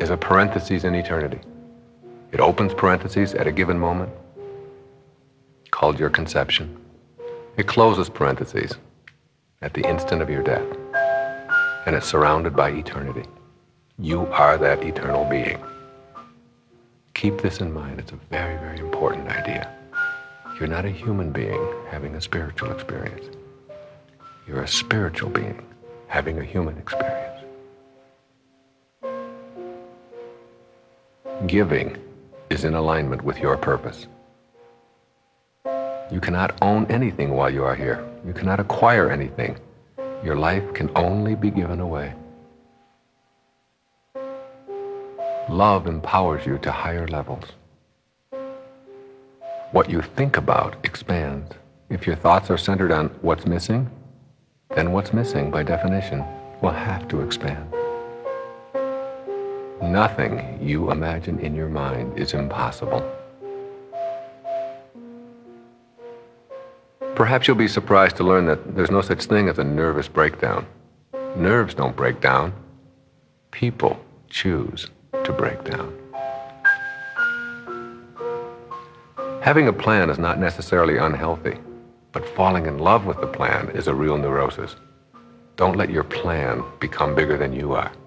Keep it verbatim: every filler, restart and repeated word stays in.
is a parenthesis in eternity. It opens parentheses at a given moment, called your conception. It closes parentheses at the instant of your death. And it's surrounded by eternity. You are that eternal being. Keep this in mind. It's a very, very important idea. You're not a human being having a spiritual experience. You're a spiritual being having a human experience. Giving is in alignment with your purpose. You cannot own anything while you are here. You cannot acquire anything. Your life can only be given away. Love empowers you to higher levels. What you think about expands. If your thoughts are centered on what's missing, then what's missing, by definition, will have to expand. Nothing you imagine in your mind is impossible. Perhaps you'll be surprised to learn that there's no such thing as a nervous breakdown. Nerves don't break down. People choose to break down. Having a plan is not necessarily unhealthy, but falling in love with the plan is a real neurosis. Don't let your plan become bigger than you are.